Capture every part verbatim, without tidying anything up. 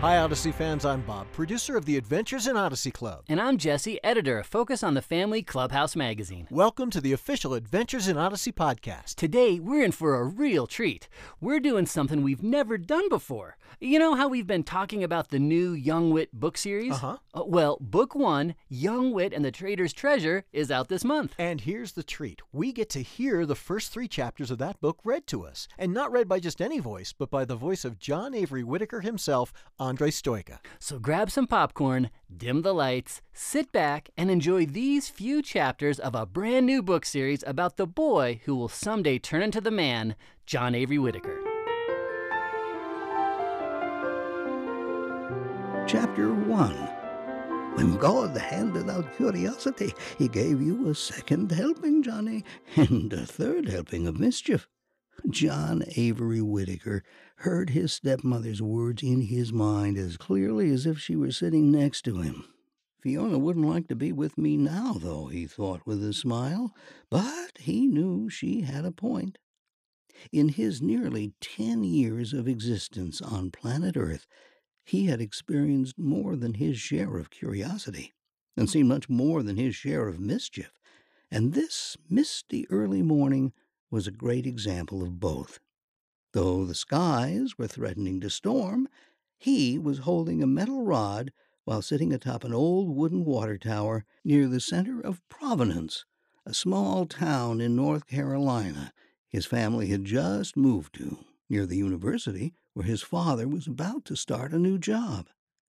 Hi, Odyssey fans. I'm Bob, producer of the Adventures in Odyssey Club. And I'm Jesse, editor of Focus on the Family Clubhouse magazine. Welcome to the official Adventures in Odyssey podcast. Today, we're in for a real treat. We're doing something we've never done before. You know how we've been talking about the new Young Wit book series? Uh-huh. Uh, well, book one, Young Wit and the Trader's Treasure, is out this month. And here's the treat. We get to hear the first three chapters of that book read to us. And not read by just any voice, but by the voice of John Avery Whitaker himself, Andre Stoica. So grab some popcorn, dim the lights, sit back, and enjoy these few chapters of a brand new book series about the boy who will someday turn into the man, John Avery Whitaker. Chapter one. When God handed out curiosity, he gave you a second helping, Johnny, and a third helping of mischief. John Avery Whitaker heard his stepmother's words in his mind as clearly as if she were sitting next to him. Fiona wouldn't like to be with me now, though, he thought with a smile, but he knew she had a point. In his nearly ten years of existence on planet Earth, he had experienced more than his share of curiosity, and seen much more than his share of mischief, and this misty early morning was a great example of both. Though the skies were threatening to storm, he was holding a metal rod while sitting atop an old wooden water tower near the center of Providence, a small town in North Carolina his family had just moved to, near the university where his father was about to start a new job.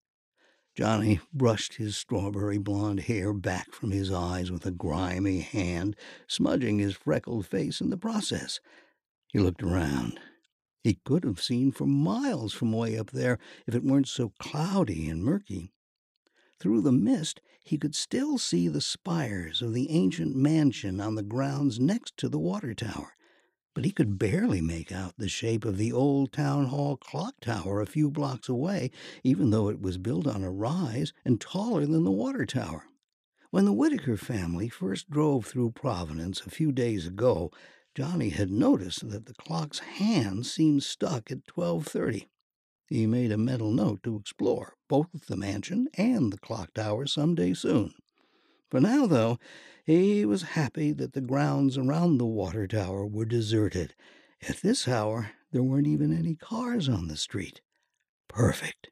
Johnny brushed his strawberry blonde hair back from his eyes with a grimy hand, smudging his freckled face in the process. He looked around. He could have seen for miles from way up there if it weren't so cloudy and murky. Through the mist, he could still see the spires of the ancient mansion on the grounds next to the water tower, but he could barely make out the shape of the old town hall clock tower a few blocks away, even though it was built on a rise and taller than the water tower. When the Whitaker family first drove through Providence a few days ago, Johnny had noticed that the clock's hands seemed stuck at twelve thirty. He made a mental note to explore both the mansion and the clock tower someday soon. For now, though, he was happy that the grounds around the water tower were deserted. At this hour, there weren't even any cars on the street. Perfect.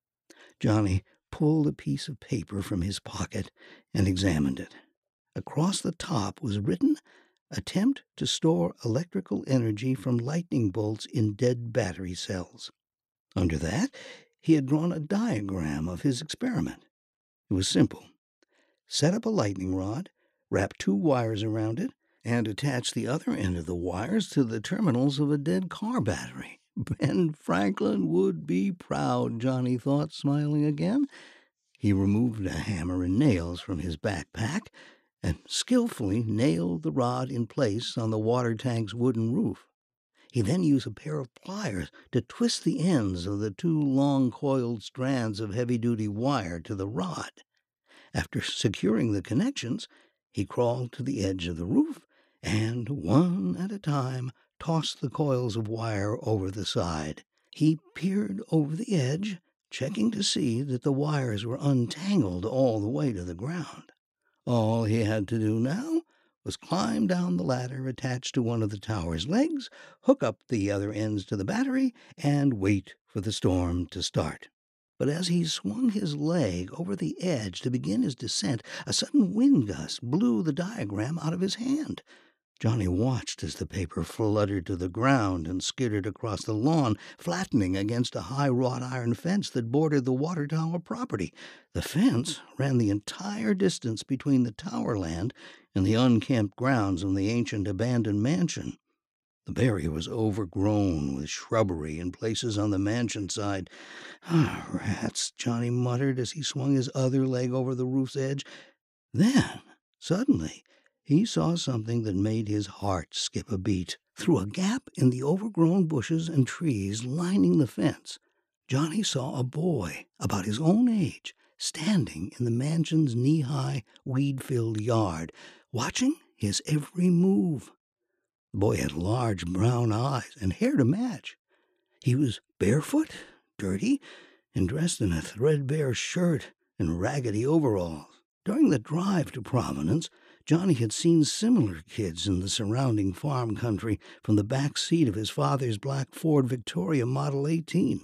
Johnny pulled a piece of paper from his pocket and examined it. Across the top was written, "Attempt to store electrical energy from lightning bolts in dead battery cells." Under that, he had drawn a diagram of his experiment. It was simple. Set up a lightning rod, wrap two wires around it, and attach the other end of the wires to the terminals of a dead car battery. Ben Franklin would be proud, Johnny thought, smiling again. He removed a hammer and nails from his backpack and skillfully nailed the rod in place on the water tank's wooden roof. He then used a pair of pliers to twist the ends of the two long coiled strands of heavy-duty wire to the rod. After securing the connections, he crawled to the edge of the roof and, one at a time, tossed the coils of wire over the side. He peered over the edge, checking to see that the wires were untangled all the way to the ground. All he had to do now was climb down the ladder attached to one of the tower's legs, hook up the other ends to the battery, and wait for the storm to start. But as he swung his leg over the edge to begin his descent, a sudden wind gust blew the diagram out of his hand. Johnny watched as the paper fluttered to the ground and skittered across the lawn, flattening against a high wrought iron fence that bordered the water tower property. The fence ran the entire distance between the tower land and the unkempt grounds of the ancient abandoned mansion. The barrier was overgrown with shrubbery in places on the mansion side. "Ah, rats," Johnny muttered as he swung his other leg over the roof's edge. Then, suddenly, he saw something that made his heart skip a beat. Through a gap in the overgrown bushes and trees lining the fence, Johnny saw a boy about his own age standing in the mansion's knee-high, weed-filled yard, watching his every move. The boy had large brown eyes and hair to match. He was barefoot, dirty, and dressed in a threadbare shirt and raggedy overalls. During the drive to Providence, Johnny had seen similar kids in the surrounding farm country from the back seat of his father's black Ford Victoria Model eighteen.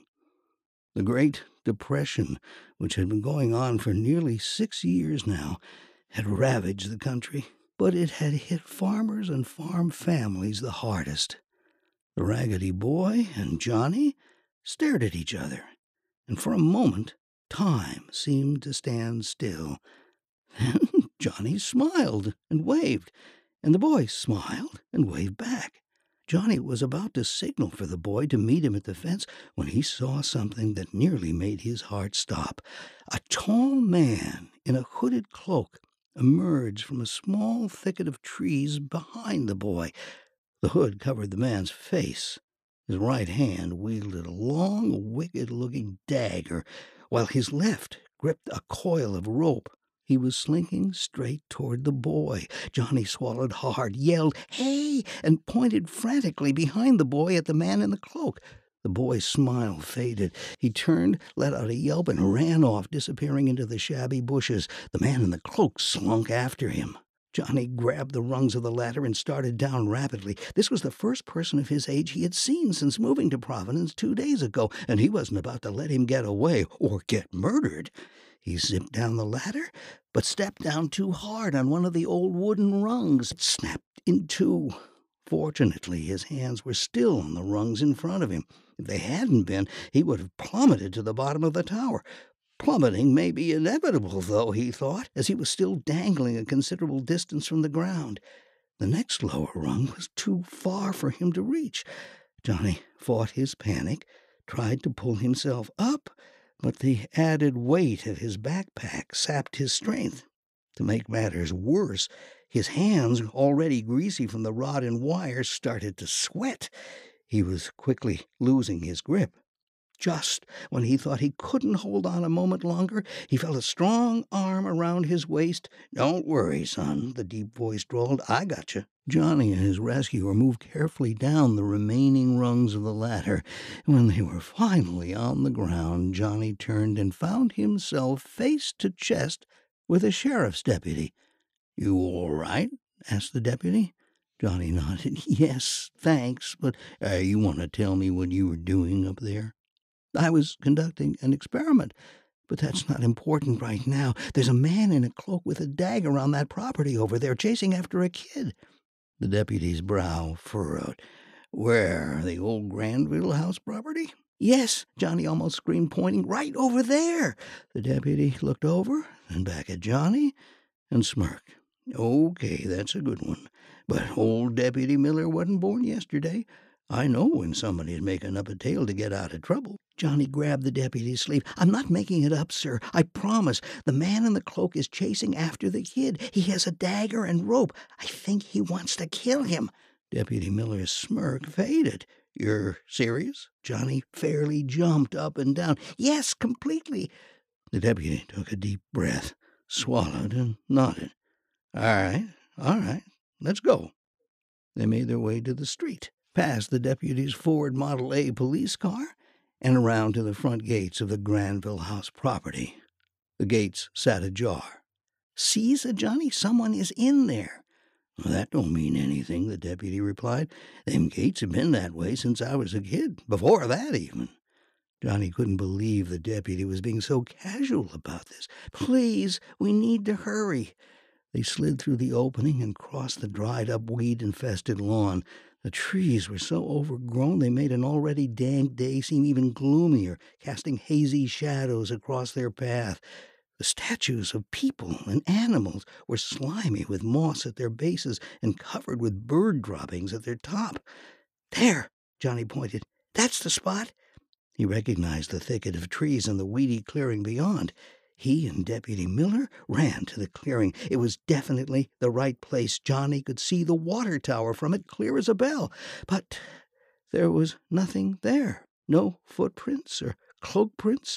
The Great Depression, which had been going on for nearly six years now, had ravaged the country, but it had hit farmers and farm families the hardest. The raggedy boy and Johnny stared at each other, and for a moment time seemed to stand still. Then Johnny smiled and waved, and the boy smiled and waved back. Johnny was about to signal for the boy to meet him at the fence when he saw something that nearly made his heart stop. A tall man in a hooded cloak emerged from a small thicket of trees behind the boy. The hood covered the man's face. His right hand wielded a long, wicked-looking dagger, while his left gripped a coil of rope. He was slinking straight toward the boy. Johnny swallowed hard, yelled, "Hey!" and pointed frantically behind the boy at the man in the cloak. The boy's smile faded. He turned, let out a yelp, and ran off, disappearing into the shabby bushes. The man in the cloak slunk after him. Johnny grabbed the rungs of the ladder and started down rapidly. This was the first person of his age he had seen since moving to Providence two days ago, and he wasn't about to let him get away or get murdered. He zipped down the ladder, but stepped down too hard on one of the old wooden rungs. It snapped in two. Fortunately, his hands were still on the rungs in front of him. If they hadn't been, he would have plummeted to the bottom of the tower. Plummeting may be inevitable, though, he thought, as he was still dangling a considerable distance from the ground. The next lower rung was too far for him to reach. Johnny fought his panic, tried to pull himself up, but the added weight of his backpack sapped his strength. To make matters worse, his hands, already greasy from the rod and wire, started to sweat. He was quickly losing his grip. Just when he thought he couldn't hold on a moment longer, he felt a strong arm around his waist. "Don't worry, son," the deep voice drawled. "I got you." Johnny and his rescuer moved carefully down the remaining rungs of the ladder. When they were finally on the ground, Johnny turned and found himself face to chest with a sheriff's deputy. "You all right?" asked the deputy. Johnny nodded. "Yes, thanks, but uh, you want to tell me what you were doing up there?" "I was conducting an experiment, but that's not important right now. There's a man in a cloak with a dagger on that property over there, chasing after a kid." The deputy's brow furrowed. "Where, the old Granville House property?" "Yes," Johnny almost screamed, pointing. "Right over there." The deputy looked over and back at Johnny and smirked. "Okay, that's a good one. But old Deputy Miller wasn't born yesterday. I know when somebody's making up a tale to get out of trouble." Johnny grabbed the deputy's sleeve. "I'm not making it up, sir. I promise. The man in the cloak is chasing after the kid. He has a dagger and rope. I think he wants to kill him." Deputy Miller's smirk faded. "You're serious?" Johnny fairly jumped up and down. "Yes, completely." The deputy took a deep breath, swallowed, and nodded. "All right, all right. Let's go." They made their way to the street, past the deputy's Ford Model A police car, and around to the front gates of the Granville House property. The gates sat ajar. "See," said Johnny, "someone is in there." "Well, that don't mean anything," the deputy replied. "Them gates have been that way since I was a kid, before that even." Johnny couldn't believe the deputy was being so casual about this. "Please, we need to hurry." They slid through the opening and crossed the dried-up, weed-infested lawn. The trees were so overgrown they made an already dank day seem even gloomier, casting hazy shadows across their path. The statues of people and animals were slimy with moss at their bases and covered with bird droppings at their top. "There," Johnny pointed. "That's the spot." He recognized the thicket of trees and the weedy clearing beyond. He and Deputy Miller ran to the clearing. It was definitely the right place. Johnny could see the water tower from it clear as a bell. But there was nothing there. No footprints or cloak prints.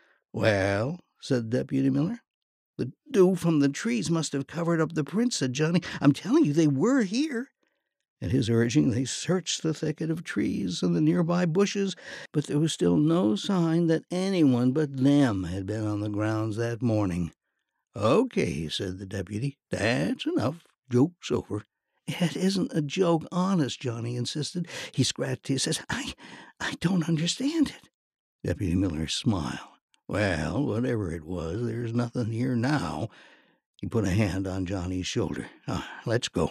"Well," said Deputy Miller. "The dew from the trees must have covered up the prints," said Johnny. "I'm telling you, they were here." At his urging, they searched the thicket of trees and the nearby bushes, but there was still no sign that anyone but them had been on the grounds that morning. "Okay," said the deputy. "That's enough. Joke's over." "It isn't a joke, honest," Johnny insisted. He scratched his head. I, I don't understand it." Deputy Miller smiled. "Well, whatever it was, there's nothing here now." He put a hand on Johnny's shoulder. Ah, "let's go."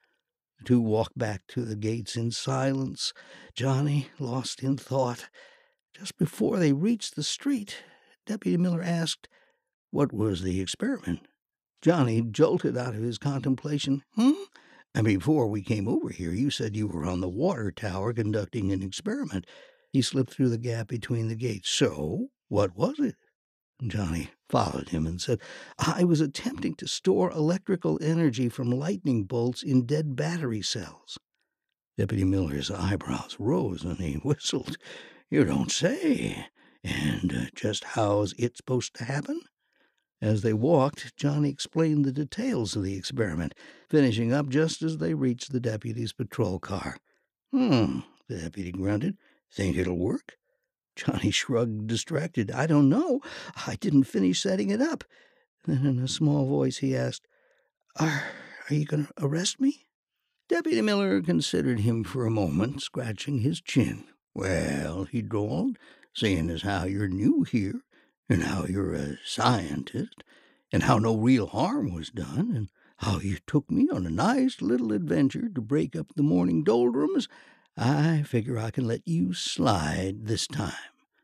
The two walked back to the gates in silence, Johnny lost in thought. Just before they reached the street, Deputy Miller asked, "What was the experiment?" Johnny jolted out of his contemplation. "Hmm? And before we came over here, you said you were on the water tower conducting an experiment." He slipped through the gap between the gates. "So, what was it?" Johnny followed him and said, "I was attempting to store electrical energy from lightning bolts in dead battery cells." Deputy Miller's eyebrows rose and he whistled. "You don't say. And uh, just how's it supposed to happen?" As they walked, Johnny explained the details of the experiment, finishing up just as they reached the deputy's patrol car. "Hmm," the deputy grunted. "Think it'll work?" Johnny shrugged, distracted. "I don't know. I didn't finish setting it up." Then in a small voice he asked, Are, are you going to arrest me?" Deputy Miller considered him for a moment, scratching his chin. "Well," he drawled, "seeing as how you're new here, and how you're a scientist, and how no real harm was done, and how you took me on a nice little adventure to break up the morning doldrums, I figure I can let you slide this time."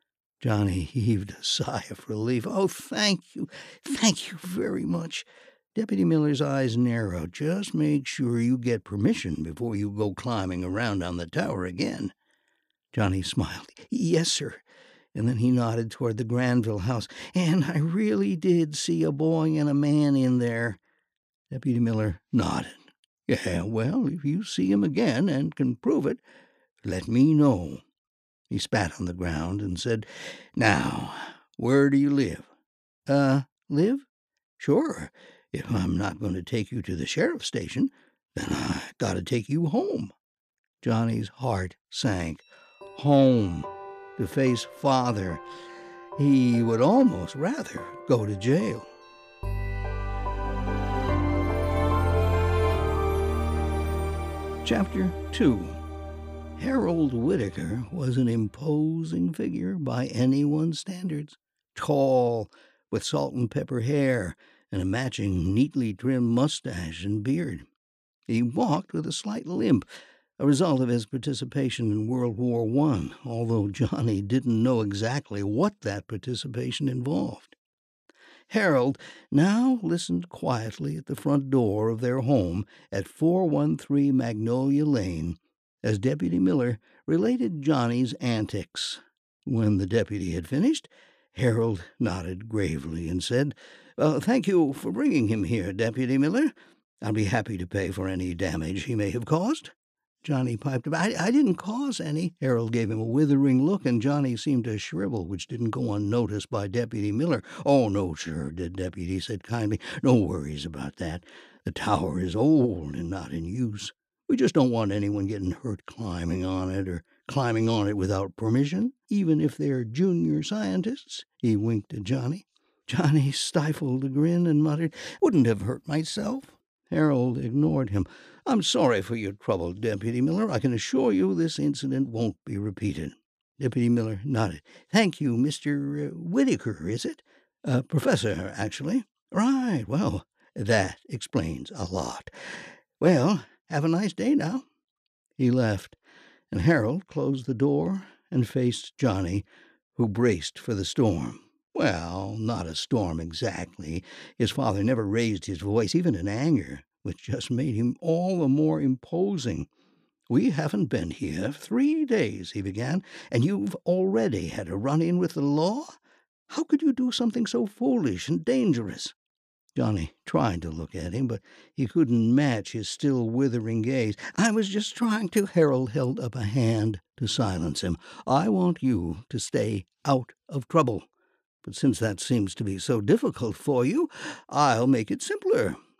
Johnny heaved a sigh of relief. "Oh, thank you. Thank you very much." Deputy Miller's eyes narrowed. "Just make sure you get permission before you go climbing around on the tower again." Johnny smiled. "Yes, sir." And then he nodded toward the Granville house. "And I really did see a boy and a man in there." Deputy Miller nodded. "Yeah, well, if you see him again and can prove it, let me know." He spat on the ground and said, "Now, where do you live?" Uh, live? Sure. If I'm not going to take you to the sheriff's station, then I got to take you home." Johnny's heart sank. Home. To face father. He would almost rather go to jail. Chapter two. Harold Whitaker was an imposing figure by anyone's standards. Tall, with salt and pepper hair, and a matching neatly trimmed mustache and beard. He walked with a slight limp, a result of his participation in World War One, although Johnny didn't know exactly what that participation involved. Harold now listened quietly at the front door of their home at four one three Magnolia Lane as Deputy Miller related Johnny's antics. When the deputy had finished, Harold nodded gravely and said, "Well, thank you for bringing him here, Deputy Miller. I'll be happy to pay for any damage he may have caused." Johnny piped up, I, I didn't cause any." Harold gave him a withering look, and Johnny seemed to shrivel, which didn't go unnoticed by Deputy Miller. "Oh, no, sir," the deputy said kindly. "No worries about that. The tower is old and not in use. We just don't want anyone getting hurt climbing on it, or climbing on it without permission, even if they're junior scientists." He winked at Johnny. Johnny stifled a grin and muttered, "Wouldn't have hurt myself." Harold ignored him. "I'm sorry for your trouble, Deputy Miller. I can assure you this incident won't be repeated." Deputy Miller nodded. "Thank you, Mister Whitaker, is it?" Uh, professor, actually." "Right. Well, that explains a lot. Well, have a nice day now." He left, and Harold closed the door and faced Johnny, who braced for the storm. Well, not a storm exactly. His father never raised his voice, even in anger, which just made him all the more imposing. "We haven't been here three days," he began, "and you've already had a run-in with the law? How could you do something so foolish and dangerous?" Johnny tried to look at him, but he couldn't match his still withering gaze. "I was just trying to—" Harold held up a hand to silence him. "I want you to stay out of trouble. But since that seems to be so difficult for you, I'll make it simpler.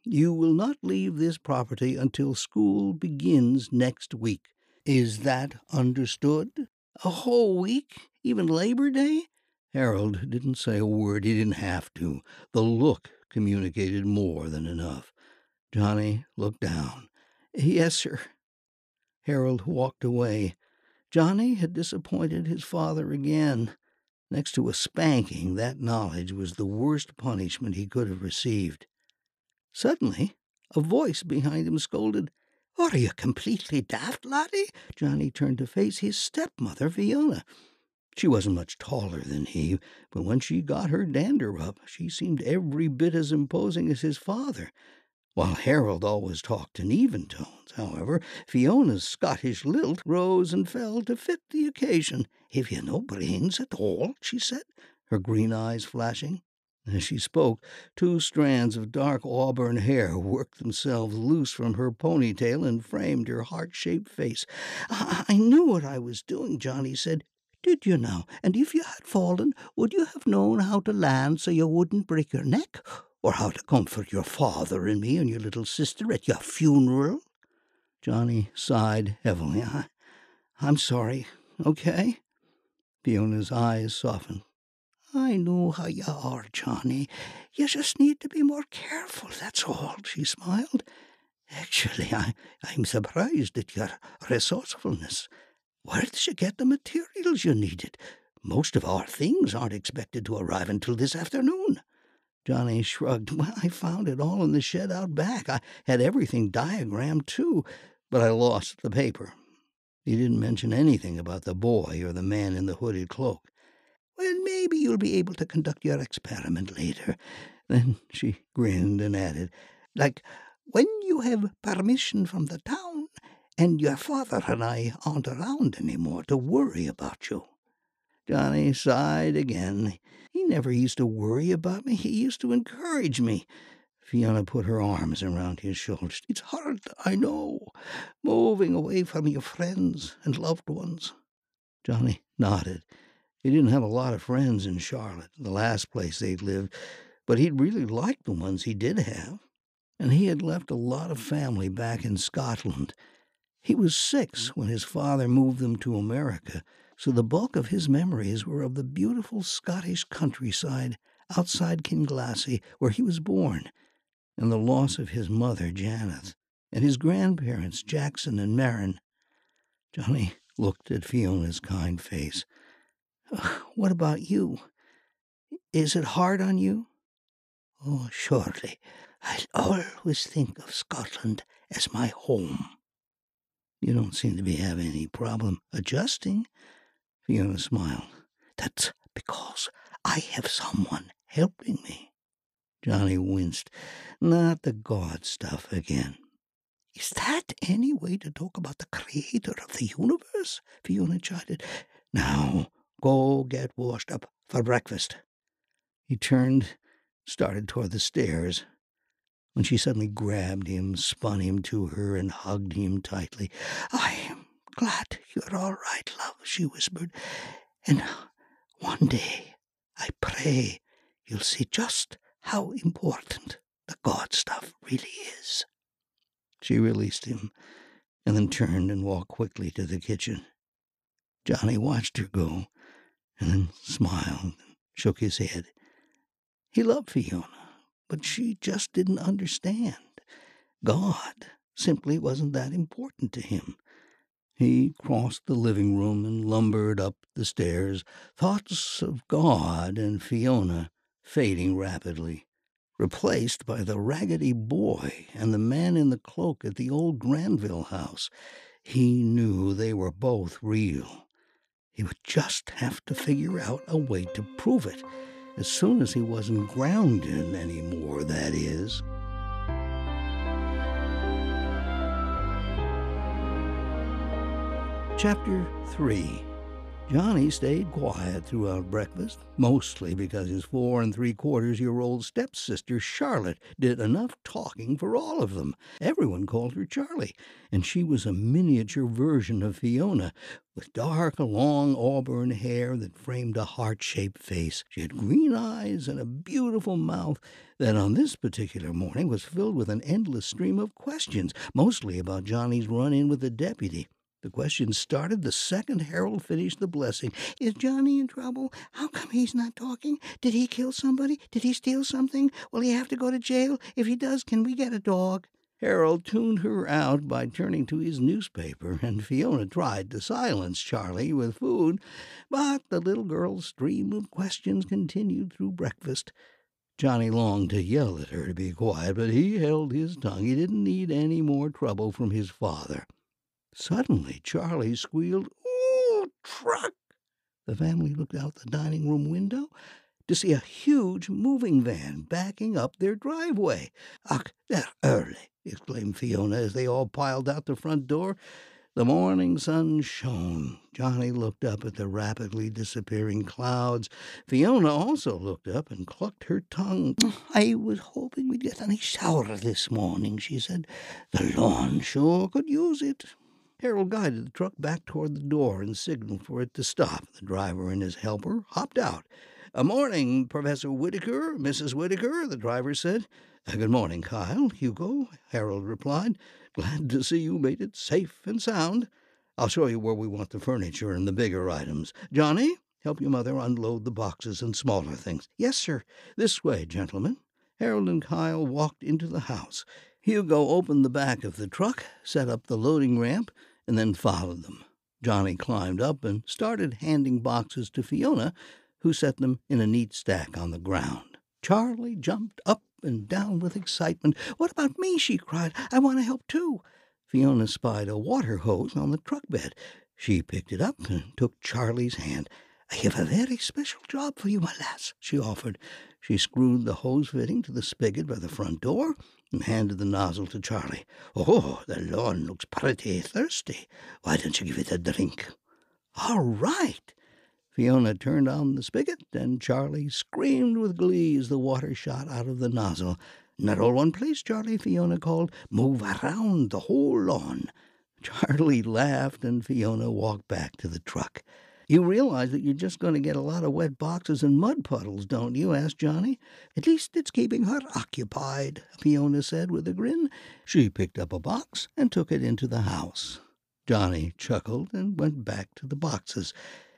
You will not leave this property until school begins next week. Is that understood? A whole week? Even Labor Day? Harold didn't say a word. He didn't have to. The look communicated more than enough. Johnny looked down. Yes, sir. Harold walked away. Johnny had disappointed his father again. Next to a spanking, that knowledge was the worst punishment he could have received. Suddenly, a voice behind him scolded, "Are you completely daft, laddie?" Johnny turned to face his stepmother, Fiona. She wasn't much taller than he, but when she got her dander up, she seemed every bit as imposing as his father. While Harold always talked in even tones, however, Fiona's Scottish lilt rose and fell to fit the occasion. "Have you no brains at all?" she said, her green eyes flashing. As she spoke, two strands of dark auburn hair worked themselves loose from her ponytail and framed her heart-shaped face. I, I knew what I was doing," Johnny said. "Did you now? And if you had fallen, would you have known how to land so you wouldn't break your neck? Or how to comfort your father and me and your little sister at your funeral?" Johnny sighed heavily. I, I'm sorry, okay? Fiona's eyes softened. "I know how you are, Johnny. You just need to be more careful, that's all," she smiled. "Actually, I, I'm surprised at your resourcefulness. Where did you get the materials you needed? Most of our things aren't expected to arrive until this afternoon." Johnny shrugged. "Well, I found it all in the shed out back. I had everything diagrammed, too, but I lost the paper." He didn't mention anything about the boy or the man in the hooded cloak. "Well, maybe you'll be able to conduct your experiment later." Then she grinned and added, "Like when you have permission from the town and your father and I aren't around anymore to worry about you." Johnny sighed again. "He never used to worry about me. He used to encourage me." Fiona put her arms around his shoulders. "It's hard, I know, moving away from your friends and loved ones." Johnny nodded. He didn't have a lot of friends in Charlotte, the last place they'd lived, but he'd really liked the ones he did have. And he had left a lot of family back in Scotland. He was six when his father moved them to America, so the bulk of his memories were of the beautiful Scottish countryside outside Kinglassie, where he was born, and the loss of his mother, Janet, and his grandparents, Jackson and Marin. Johnny looked at Fiona's kind face. "What about you? Is it hard on you?" "Oh, surely. I'll always think of Scotland as my home." "You don't seem to be having any problem adjusting." Fiona smiled. "That's because I have someone helping me." Johnny winced. Not the God stuff again. "Is that any way to talk about the creator of the universe?" Fiona chided. "Now, go get washed up for breakfast." He turned, started toward the stairs, when she suddenly grabbed him, spun him to her, and hugged him tightly. "I'm glad you're all right, love," she whispered. "And one day, I pray, you'll see just how important the God stuff really is." She released him, and then turned and walked quickly to the kitchen. Johnny watched her go, and then smiled and shook his head. He loved Fiona, but she just didn't understand. God simply wasn't that important to him. He crossed the living room and lumbered up the stairs, thoughts of God and Fiona fading rapidly, replaced by the raggedy boy and the man in the cloak at the old Granville house. He knew they were both real. He would just have to figure out a way to prove it, as soon as he wasn't grounded anymore, that is. Chapter three. Johnny stayed quiet throughout breakfast, mostly because his four and three-quarters-year-old stepsister Charlotte did enough talking for all of them. Everyone called her Charlie, and she was a miniature version of Fiona, with dark, long auburn hair that framed a heart-shaped face. She had green eyes and a beautiful mouth that on this particular morning was filled with an endless stream of questions, mostly about Johnny's run-in with the deputy. The questions started the second Harold finished the blessing. Is Johnny in trouble? How come he's not talking? Did he kill somebody? Did he steal something? Will he have to go to jail? If he does, can we get a dog? Harold tuned her out by turning to his newspaper, and Fiona tried to silence Charlie with food, but the little girl's stream of questions continued through breakfast. Johnny longed to yell at her to be quiet, but he held his tongue. He didn't need any more trouble from his father. Suddenly, Charlie squealed, "Ooh, truck!" The family looked out the dining room window to see a huge moving van backing up their driveway. "Ach, they're early," exclaimed Fiona as they all piled out the front door. The morning sun shone. Johnny looked up at the rapidly disappearing clouds. Fiona also looked up and clucked her tongue. "I was hoping we'd get a nice shower this morning," she said. "The lawn sure could use it." Harold guided the truck back toward the door and signaled for it to stop. The driver and his helper hopped out. "A morning, Professor Whitaker, Missus Whitaker," the driver said. "Good morning, Kyle, Hugo," Harold replied. "Glad to see you made it safe and sound. I'll show you where we want the furniture and the bigger items. Johnny, help your mother unload the boxes and smaller things." "Yes, sir." "This way, gentlemen." Harold and Kyle walked into the house. Hugo opened the back of the truck, set up the loading ramp, and then followed them. Johnny climbed up and started handing boxes to Fiona, who set them in a neat stack on the ground. Charlie jumped up and down with excitement. "What about me?" she cried. "I want to help too." Fiona spied a water hose on the truck bed. She picked it up and took Charlie's hand. "I have a very special job for you, my lass," she offered. She screwed the hose fitting to the spigot by the front door and handed the nozzle to Charlie. "Oh, the lawn looks pretty thirsty. Why don't you give it a drink?" "All right." Fiona turned on the spigot, and Charlie screamed with glee as the water shot out of the nozzle. "Not all one place, Charlie," Fiona called. "Move around the whole lawn." Charlie laughed, and Fiona walked back to the truck. "You realize that you're just going to get a lot of wet boxes and mud puddles, don't you?" asked Johnny. "At least it's keeping her occupied," Fiona said with a grin. She picked up a box and took it into the house. Johnny chuckled and went back to the boxes.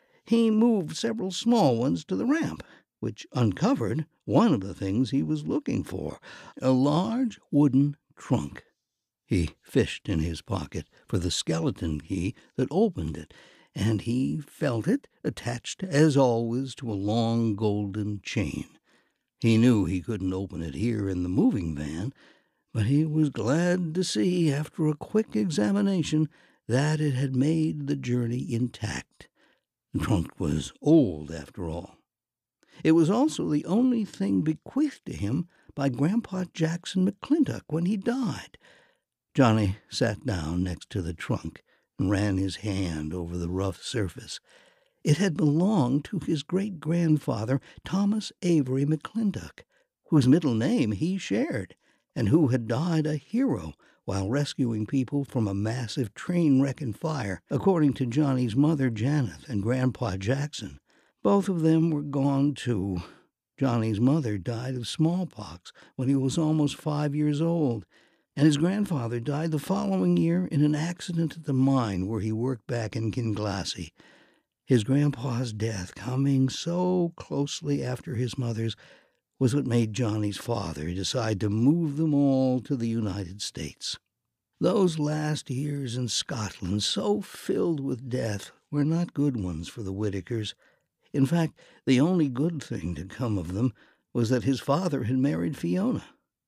He moved several small ones to the ramp, which uncovered one of the things he was looking for, a large wooden trunk. He fished in his pocket for the skeleton key that opened it, and he felt it attached, as always, to a long golden chain. He knew he couldn't open it here in the moving van, but he was glad to see, after a quick examination, that it had made the journey intact. The trunk was old, after all. It was also the only thing bequeathed to him by Grandpa Jackson McClintock when he died. Johnny sat down next to the trunk and ran his hand over the rough surface. It had belonged to his great-grandfather, Thomas Avery McClintock, whose middle name he shared, and who had died a hero while rescuing people from a massive train wreck and fire, according to Johnny's mother, Janet, and Grandpa Jackson. Both of them were gone, too. Johnny's mother died of smallpox when he was almost five years old, and his grandfather died the following year in an accident at the mine where he worked back in Kinglassy. His grandpa's death, coming so closely after his mother's, was what made Johnny's father decide to move them all to the United States. Those last years in Scotland, so filled with death, were not good ones for the Whitakers. In fact, the only good thing to come of them was that his father had married Fiona.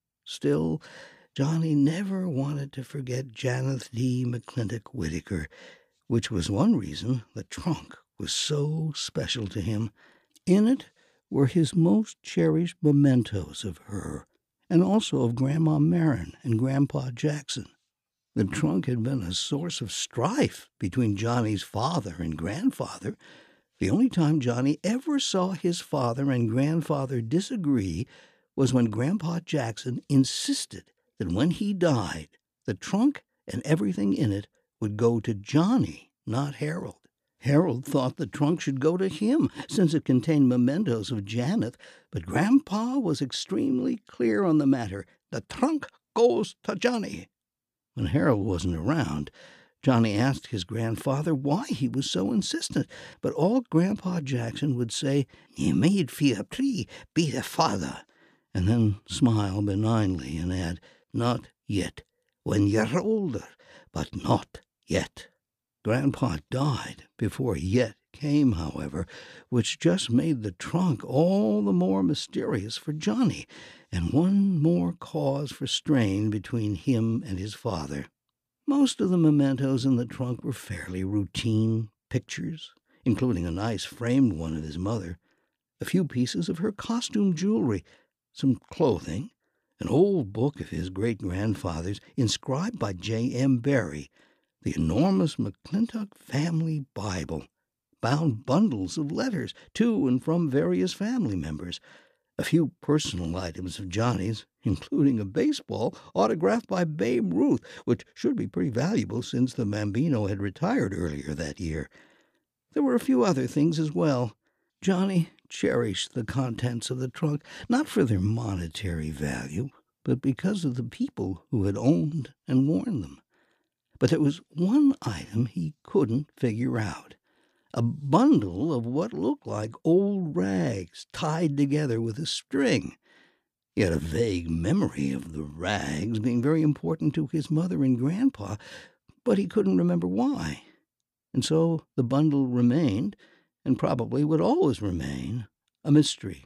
Still, Johnny never wanted to forget Janet D. McClintock Whitaker, which was one reason the trunk was so special to him. In it were his most cherished mementos of her, and also of Grandma Marin and Grandpa Jackson. The trunk had been a source of strife between Johnny's father and grandfather, The only time Johnny ever saw his father and grandfather disagree was when Grandpa Jackson insisted that when he died, the trunk and everything in it would go to Johnny, not Harold. Harold thought the trunk should go to him, since it contained mementos of Janet, but Grandpa was extremely clear on the matter. The trunk goes to Johnny. When Harold wasn't around, Johnny asked his grandfather why he was so insistent, but all Grandpa Jackson would say, "He made for tree be the father," and then smile benignly and add, "Not yet. When you're older, but not yet." Grandpa died before yet came, however, which just made the trunk all the more mysterious for Johnny, and one more cause for strain between him and his father. Most of the mementos in the trunk were fairly routine pictures, including a nice framed one of his mother, a few pieces of her costume jewelry, some clothing, an old book of his great-grandfather's inscribed by J M Barrie, the enormous McClintock family Bible, bound bundles of letters to and from various family members, a few personal items of Johnny's, including a baseball autographed by Babe Ruth, which should be pretty valuable since the Bambino had retired earlier that year. There were a few other things as well. Johnny cherished the contents of the trunk, not for their monetary value, but because of the people who had owned and worn them. But there was one item he couldn't figure out. A bundle of what looked like old rags tied together with a string. He had a vague memory of the rags being very important to his mother and grandpa, but he couldn't remember why. And so the bundle remained, and probably would always remain, a mystery.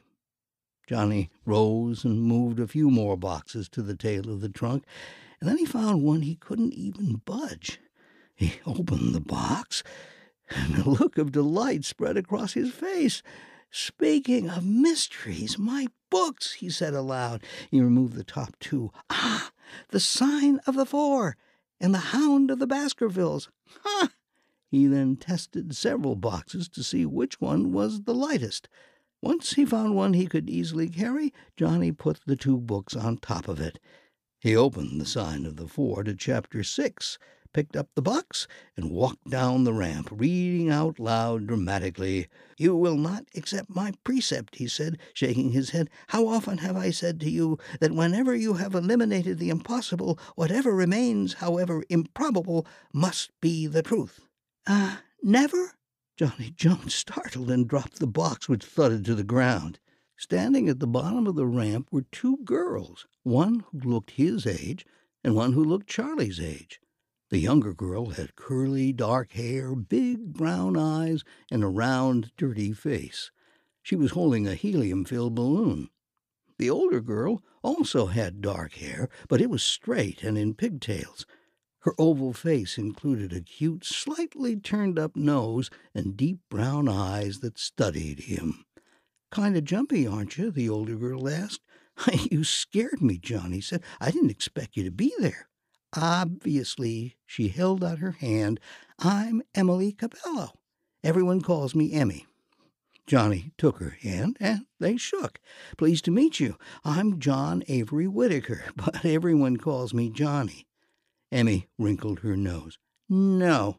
Johnny rose and moved a few more boxes to the tail of the trunk, and then he found one he couldn't even budge. He opened the box, and a look of delight spread across his face. "Speaking of mysteries, my books," he said aloud. He removed the top two. "Ah, the Sign of the Four and the Hound of the Baskervilles. Ha!" He then tested several boxes to see which one was the lightest. Once he found one he could easily carry, Johnny put the two books on top of it. He opened the Sign of the Four to chapter six, picked up the box, and walked down the ramp, reading out loud dramatically. "You will not accept my precept," he said, shaking his head. "How often have I said to you that whenever you have eliminated the impossible, whatever remains, however improbable, must be the truth?" "Ah, uh, never?" Johnny jumped, startled, and dropped the box, which thudded to the ground. Standing at the bottom of the ramp were two girls, one who looked his age and one who looked Charlie's age. The younger girl had curly, dark hair, big brown eyes, and a round, dirty face. She was holding a helium-filled balloon. The older girl also had dark hair, but it was straight and in pigtails. Her oval face included a cute, slightly turned-up nose and deep brown eyes that studied him. "Kind of jumpy, aren't you?" the older girl asked. "You scared me," Johnny said. "I didn't expect you to be there." "Obviously," she held out her hand, "I'm Emily Capello. Everyone calls me Emmy." Johnny took her hand, and they shook. "Pleased to meet you. I'm John Avery Whittaker, but everyone calls me Johnny." Emmy wrinkled her nose. "No."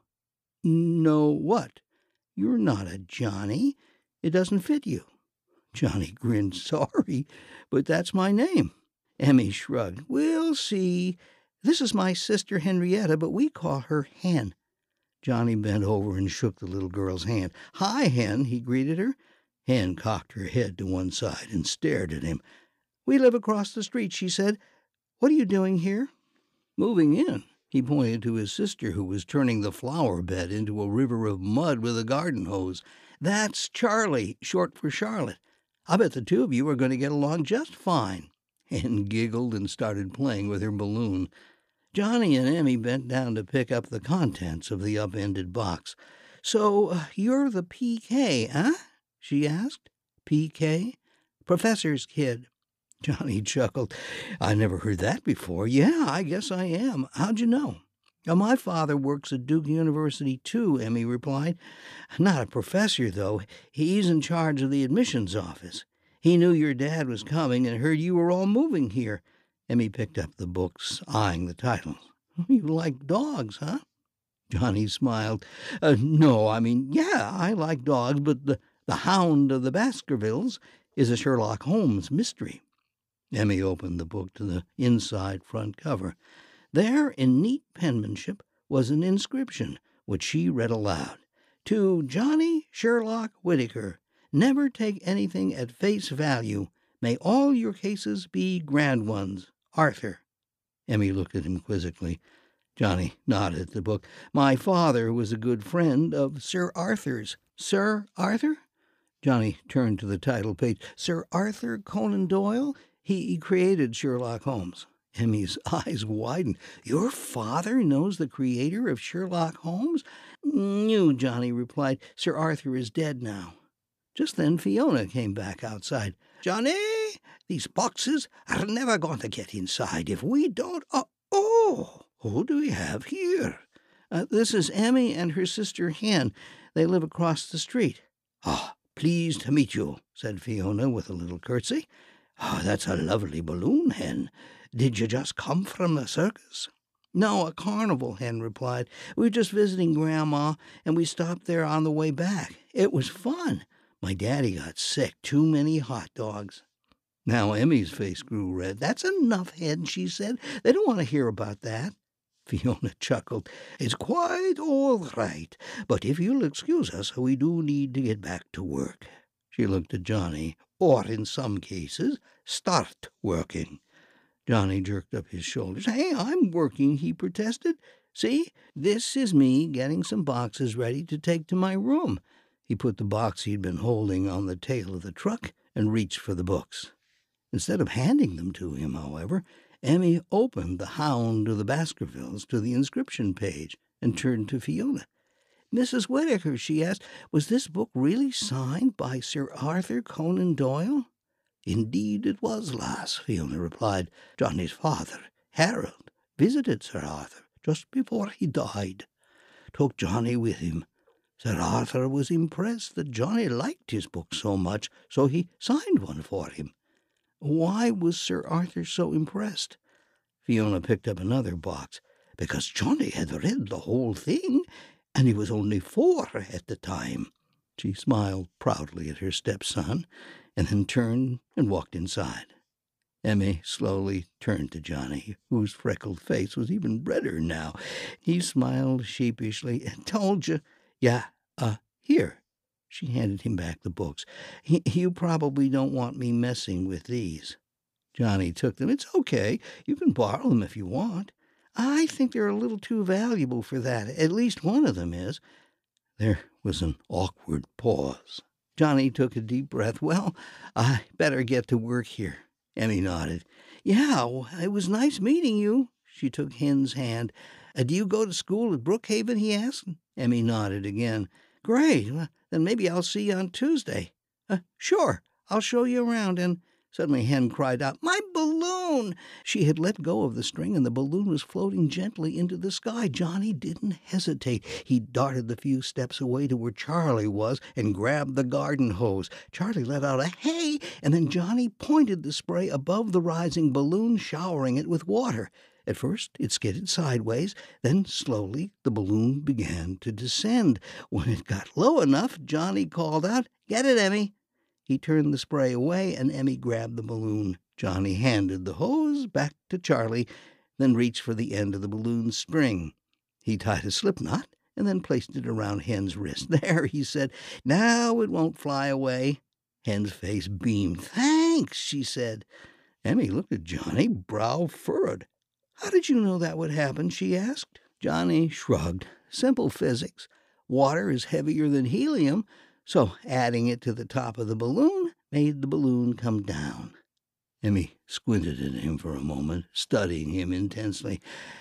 "No what?" "You're not a Johnny. It doesn't fit you." Johnny grinned. "Sorry, but that's my name." Emmy shrugged. "We'll see. This is my sister Henrietta, but we call her Hen." Johnny bent over and shook the little girl's hand. "Hi, Hen," he greeted her. Hen cocked her head to one side and stared at him. "We live across the street," she said. "What are you doing here?" "Moving in." He pointed to his sister, who was turning the flower bed into a river of mud with a garden hose. "That's Charlie, short for Charlotte. I bet the two of you are going to get along just fine." Hen giggled and started playing with her balloon. Johnny and Emmy bent down to pick up the contents of the upended box. "So uh, you're the P K, eh?" she asked. "P K? Professor's kid." Johnny chuckled. "I never heard that before. Yeah, I guess I am. How'd you know?" "Uh, My father works at Duke University, too," Emmy replied. "Not a professor, though. He's in charge of the admissions office. He knew your dad was coming and heard you were all moving here." Emmy picked up the books, eyeing the titles. "You like dogs, huh?" Johnny smiled. Uh, no, I mean, yeah, I like dogs, but the, the Hound of the Baskervilles is a Sherlock Holmes mystery." Emmy opened the book to the inside front cover. There, in neat penmanship, was an inscription, which she read aloud. "To Johnny Sherlock Whittaker, never take anything at face value. May all your cases be grand ones. Arthur." Emmy looked at him quizzically. Johnny nodded at the book. "My father was a good friend of Sir Arthur's." "Sir Arthur?" Johnny turned to the title page. "Sir Arthur Conan Doyle? He created Sherlock Holmes." Emmy's eyes widened. "Your father knows the creator of Sherlock Holmes?" "No," Johnny replied. "Sir Arthur is dead now." Just then Fiona came back outside. "Johnny, these boxes are never going to get inside if we don't... Oh, oh, who do we have here?" Uh, "this is Emmy and her sister Hen. They live across the street." "Ah, pleased to meet you," said Fiona with a little curtsy. "Oh, that's a lovely balloon, Hen. Did you just come from the circus?" "No, a carnival," Hen replied. "We were just visiting Grandma, and we stopped there on the way back. It was fun. My daddy got sick. Too many hot dogs." Now Emmy's face grew red. "That's enough, Hen," she said. "They don't want to hear about that." Fiona chuckled. "It's quite all right, but if you'll excuse us, we do need to get back to work." She looked at Johnny. "Or, in some cases, start working." Johnny jerked up his shoulders. "Hey, I'm working," he protested. "See, this is me getting some boxes ready to take to my room." He put the box he'd been holding on the tail of the truck and reached for the books. Instead of handing them to him, however, Emmy opened The Hound of the Baskervilles to the inscription page and turned to Fiona. "Missus Whittaker," she asked, "was this book really signed by Sir Arthur Conan Doyle?" "Indeed it was, lass," Fiona replied. "Johnny's father, Harold, visited Sir Arthur just before he died. Took Johnny with him. Sir Arthur was impressed that Johnny liked his book so much, so he signed one for him." "Why was Sir Arthur so impressed?" Fiona picked up another box. "Because Johnny had read the whole thing, and he was only four at the time." She smiled proudly at her stepson, and then turned and walked inside. Emmy slowly turned to Johnny, whose freckled face was even redder now. He smiled sheepishly. "Told you. Yeah, uh, here." She handed him back the books. "You probably don't want me messing with these." Johnny took them. "It's okay. You can borrow them if you want." "I think they're a little too valuable for that. At least one of them is." There was an awkward pause. Johnny took a deep breath. "Well, I better get to work here." Emmy nodded. "Yeah, it was nice meeting you." She took Hen's hand. Uh, "Do you go to school at Brookhaven?" he asked. Emmy nodded again. "Great. Well, then maybe I'll see you on Tuesday." Uh, "Sure. I'll show you around." And suddenly Hen cried out, "My balloon!" She had let go of the string, and the balloon was floating gently into the sky. Johnny didn't hesitate. He darted the few steps away to where Charlie was and grabbed the garden hose. Charlie let out a "hey," and then Johnny pointed the spray above the rising balloon, showering it with water. At first it skidded sideways, then slowly the balloon began to descend. When it got low enough, Johnny called out, "Get it, Emmy." He turned the spray away, and Emmy grabbed the balloon. Johnny handed the hose back to Charlie, then reached for the end of the balloon's string. He tied a slip knot and then placed it around Hen's wrist. "There," he said. "Now it won't fly away." Hen's face beamed. "Thanks," she said. Emmy looked at Johnny, brow furrowed. "How did you know that would happen?" she asked. Johnny shrugged. "Simple physics. Water is heavier than helium, so adding it to the top of the balloon made the balloon come down." Emmy squinted at him for a moment, studying him intensely.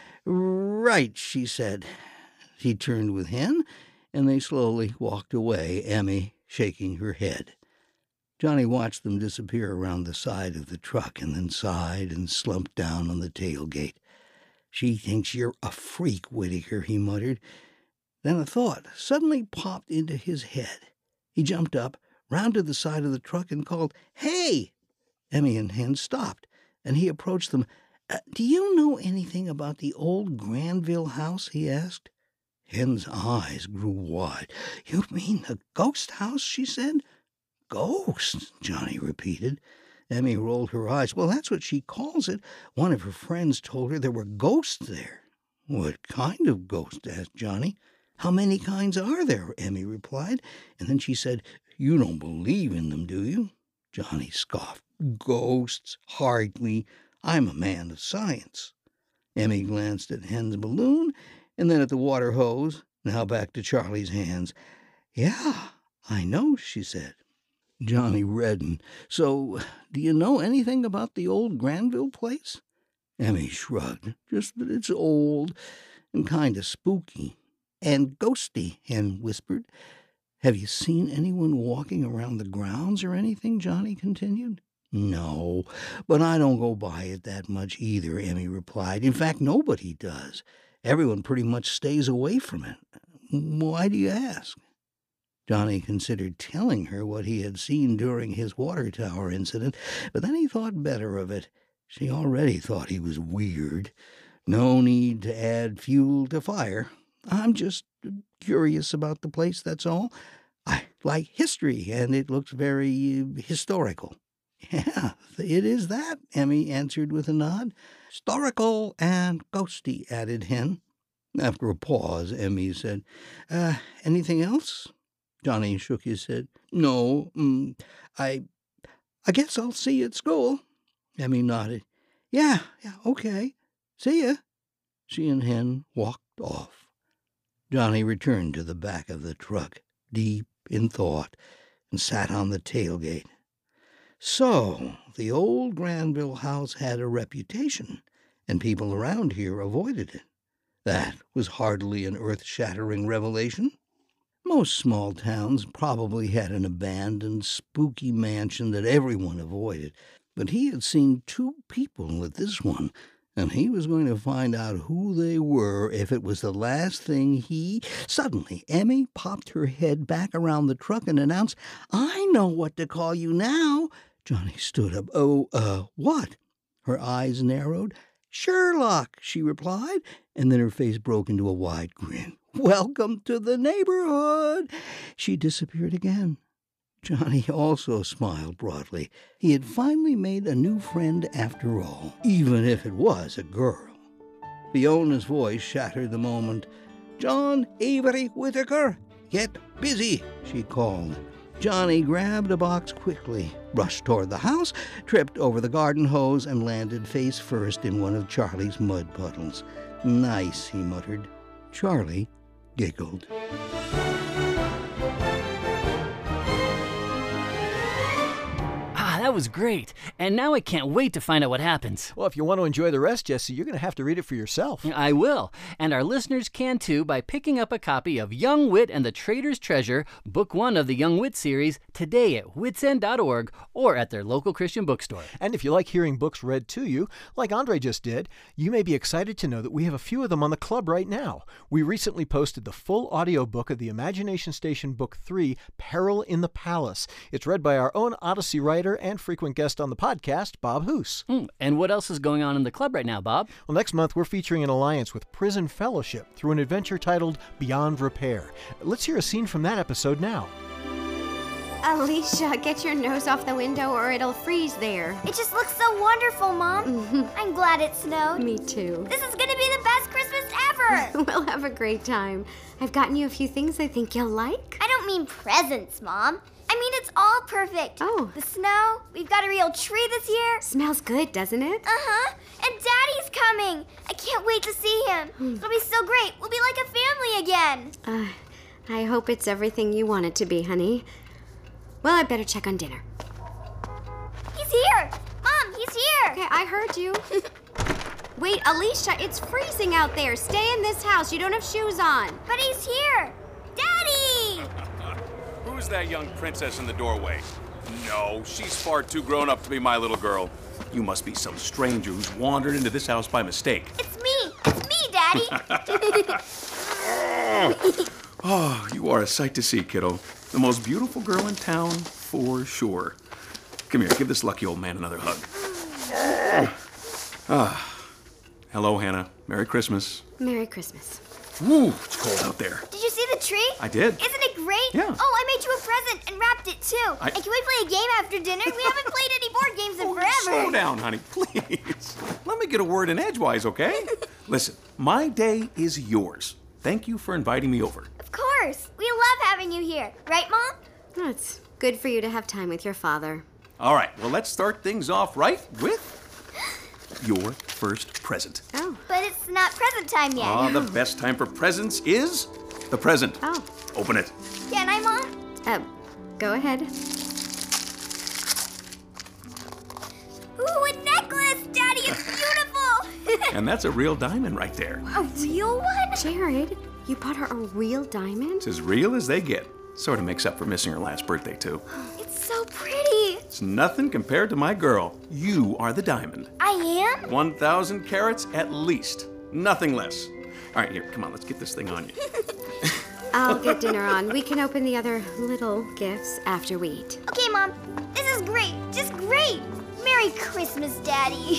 "Right," she said. He turned with Hen, and they slowly walked away, Emmy shaking her head. Johnny watched them disappear around the side of the truck and then sighed and slumped down on the tailgate. She thinks you're a freak, Whitaker, he muttered. Then a thought suddenly popped into his head. He jumped up, rounded the side of the truck, and called, "Hey!" Emmy and Hen stopped, and he approached them. Uh, do you know anything about the old Granville house? He asked. Hen's eyes grew wide. You mean the ghost house? She said. Ghost? Johnny repeated. Emmy rolled her eyes. Well, that's what she calls it. One of her friends told her there were ghosts there. What kind of ghost? Asked Johnny. How many kinds are there? Emmy replied. And then she said, You don't believe in them, do you? Johnny scoffed. Ghosts? Hardly. I'm a man of science. Emmy glanced at Hen's balloon and then at the water hose, now back to Charlie's hands. Yeah, I know, she said. Johnny reddened. So, do you know anything about the old Granville place? Emmy shrugged. Just that it's old and kind of spooky. And ghosty, Hen whispered. Have you seen anyone walking around the grounds or anything? Johnny continued. No, but I don't go by it that much either, Emmy replied. In fact, nobody does. Everyone pretty much stays away from it. Why do you ask? Johnny considered telling her what he had seen during his water tower incident, but then he thought better of it. She already thought he was weird. No need to add fuel to fire. I'm just curious about the place, that's all. I like history, and it looks very uh, historical. Yeah, it is that, Emmy answered with a nod. Historical and ghosty, added Hen. After a pause, Emmy said, uh, anything else? Johnny shook his head. No, mm, I I guess I'll see you at school. Emmy nodded. Yeah, yeah, okay. See ya. She and Hen walked off. Johnny returned to the back of the truck, deep in thought, and sat on the tailgate. So, the old Granville house had a reputation, and people around here avoided it. That was hardly an earth-shattering revelation. Most small towns probably had an abandoned, spooky mansion that everyone avoided, but he had seen two people at this one, and he was going to find out who they were if it was the last thing he... Suddenly, Emmy popped her head back around the truck and announced, I know what to call you now. Johnny stood up. Oh, uh, what? Her eyes narrowed. Sherlock, she replied, and then her face broke into a wide grin. Welcome to the neighborhood. She disappeared again. Johnny also smiled broadly. He had finally made a new friend after all, even if it was a girl. Fiona's voice shattered the moment. John Avery Whitaker, get busy, she called. Johnny grabbed a box quickly, rushed toward the house, tripped over the garden hose, and landed face first in one of Charlie's mud puddles. Nice, he muttered. Charlie giggled. That was great, and now I can't wait to find out what happens. Well, if you want to enjoy the rest, Jesse, you're going to have to read it for yourself. I will, and our listeners can too by picking up a copy of Young Wit and the Trader's Treasure, Book One of the Young Wit series, today at wits end dot org or at their local Christian bookstore. And if you like hearing books read to you, like Andre just did, you may be excited to know that we have a few of them on the club right now. We recently posted the full audiobook of the Imagination Station Book Three, Peril in the Palace. It's read by our own Odyssey writer and frequent guest on the podcast, Bob Hoose. Mm, and what else is going on in the club right now, Bob? Well, next month we're featuring an alliance with Prison Fellowship through an adventure titled Beyond Repair. Let's hear a scene from that episode now. Alicia, get your nose off the window or it'll freeze there. It just looks so wonderful, Mom. I'm glad it snowed. Me too. This is gonna be the best Christmas ever. We'll have a great time. I've gotten you a few things I think you'll like. I don't mean presents, Mom. I mean, it's all perfect. Oh. The snow, we've got a real tree this year. Smells good, doesn't it? Uh-huh. And Daddy's coming. I can't wait to see him. Mm. It'll be so great. We'll be like a family again. Uh, I hope it's everything you want it to be, honey. Well, I better check on dinner. He's here. Mom, he's here. Okay, I heard you. Wait, Alicia, it's freezing out there. Stay in this house. You don't have shoes on. But he's here. Daddy! Who's that young princess in the doorway? No, she's far too grown up to be my little girl. You must be some stranger who's wandered into this house by mistake. It's me. It's Daddy. Oh, you are a sight to see, kiddo. The most beautiful girl in town, for sure. Come here, give this lucky old man another hug. Ah. Hello, Hannah. Merry Christmas. Merry Christmas. Woo, it's cold out there. Did you see the tree? I did. Isn't it great? Yeah. Oh, I made you a present and wrapped it too. I- And can we play a game after dinner? We haven't played any board games in Oh, forever. slow down, honey, please. Let me get a word in edgewise, okay? Listen, my day is yours. Thank you for inviting me over. Of course. We love having you here. Right, Mom? Oh, it's good for you to have time with your father. All right, well, let's start things off right with your first present. Oh. But it's not present time yet. Ah, the best time for presents is the present. Oh. Open it. Can I, Mom? Uh, go ahead. Ooh, a necklace! Daddy, it's beautiful! And that's a real diamond right there. A real one? Jared, you bought her a real diamond? It's as real as they get. Sort of makes up for missing her last birthday, too. It's so pretty. It's nothing compared to my girl. You are the diamond. I am? one thousand carats at least. Nothing less. All right, here, come on, let's get this thing on you. I'll get dinner on. We can open the other little gifts after we eat. Okay, Mom. This is great. Just great. Merry Christmas, Daddy.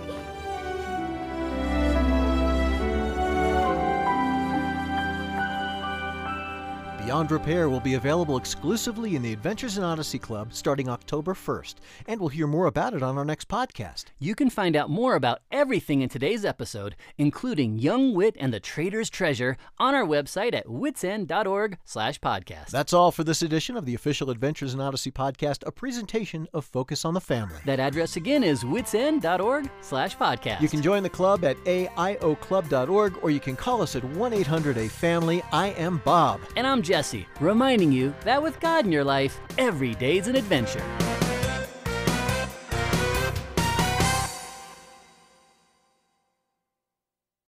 Beyond Repair will be available exclusively in the Adventures in Odyssey Club starting October first, and we'll hear more about it on our next podcast. You can find out more about everything in today's episode, including Young Wit and the Trader's Treasure, on our website at witsend.org slash podcast. That's all for this edition of the official Adventures in Odyssey podcast, a presentation of Focus on the Family. That address again is witsend.org slash podcast. You can join the club at a i o club dot org, or you can call us at one eight hundred A family. I am Bob. And I'm Jesse, reminding you that with God in your life, every day's an adventure.